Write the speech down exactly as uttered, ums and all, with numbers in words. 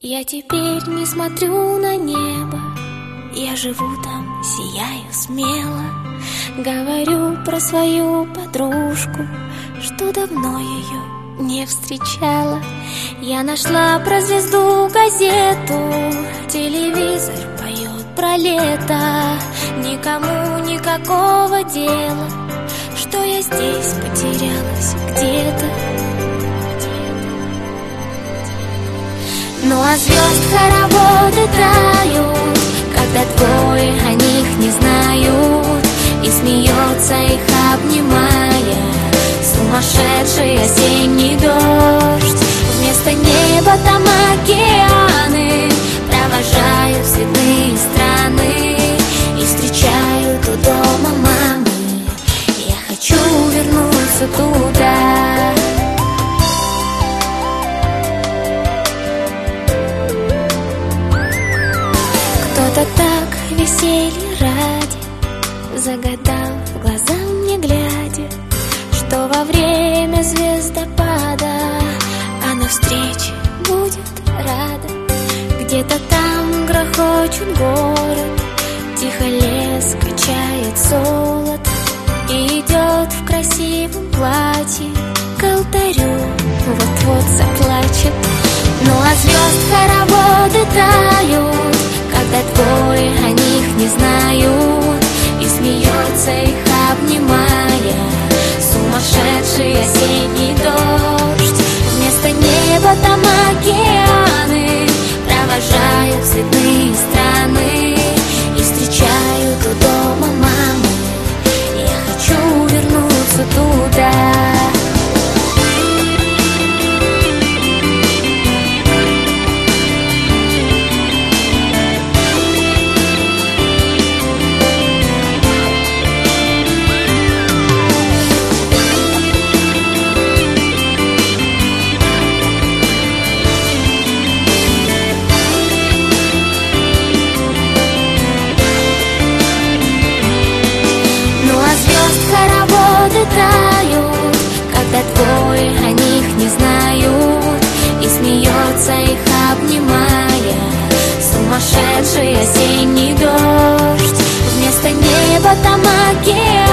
Я теперь не смотрю на небо, я живу там, сияю смело. Говорю про свою подружку, что давно ее не встречала. Я нашла про звезду газету, телевизор поет про лето. Никому никакого дела, что я здесь потерялась где-то. Ну а звезд хороводы тают, когда двое о них не знают, и смеется их обнимая сумасшедший осенний дождь. Вместо неба там океаны провожают цветные страны и встречают у дома мамы. Я хочу вернуться туда. Кто-то так веселье ради загадал в глаза мне глядя, что во время звездопада она встрече будет рада. Где-то там грохочет город, тихо лес качает золото, и идет в красивом платье к алтарю, вот-вот заплачет. Ну а звезд хороводы тают, когда двое о них не знают, и смеется их обнимая сумасшедший осенний дождь. Вместо неба там океаны провожают цветные страны и встречают у дома мамы. Я хочу вернуться туда. Тают, когда двое о них не знают, и смеется их обнимая сумасшедший осенний дождь. Вместо неба там океан